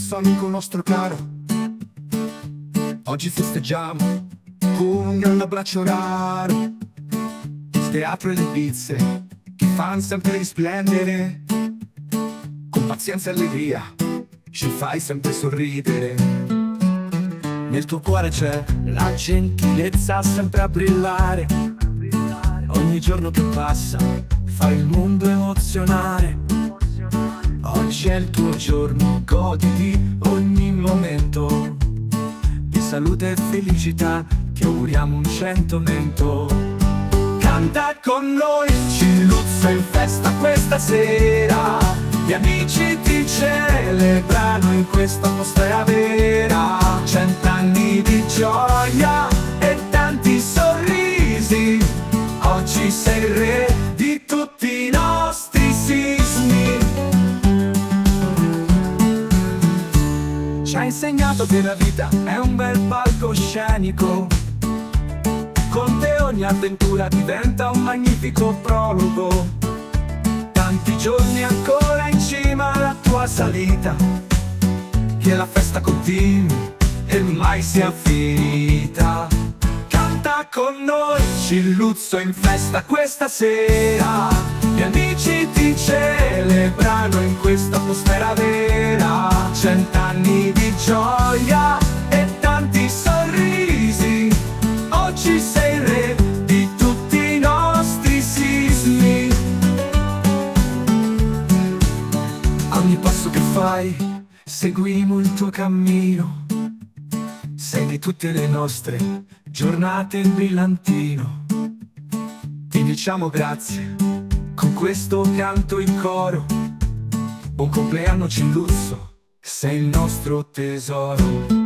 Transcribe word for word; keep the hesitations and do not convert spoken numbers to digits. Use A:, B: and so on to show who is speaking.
A: Cilluzzo, amico nostro caro, oggi festeggiamo con un grande abbraccio raro. Il teatro e le bizze che fanno sempre risplendere, con pazienza e allegria ci fai sempre sorridere. Nel tuo cuore c'è la gentilezza sempre a brillare, ogni giorno che passa fai il mondo emozionare. Oggi è il tuo giorno, goditi ogni momento di salute e felicità, ti auguriamo un centomento. Canta con noi, Cilluzzo in festa questa sera, gli amici ti celebrano in questa atmosfera vera. Cent'anni di gioia e tanti sorrisi, oggi sei il re di tutti i nostri sismi. Ci ha insegnato che la vita è un bel palcoscenico, con te ogni avventura diventa un magnifico prologo. Tanti giorni ancora in cima alla tua salita, che la festa continui e mai sia finita. Canta con noi, Cilluzzo in festa questa sera, gli amici ti celebrano in questa atmosfera vera. Cent'anni di gioia e tanti sorrisi, oggi sei il re di tutti i nostri sismi. A ogni passo che fai seguimo il tuo cammino, sei di tutte le nostre giornate il brillantino. Ti diciamo grazie con questo canto in coro, buon compleanno Cilluzzo, sei il nostro tesoro.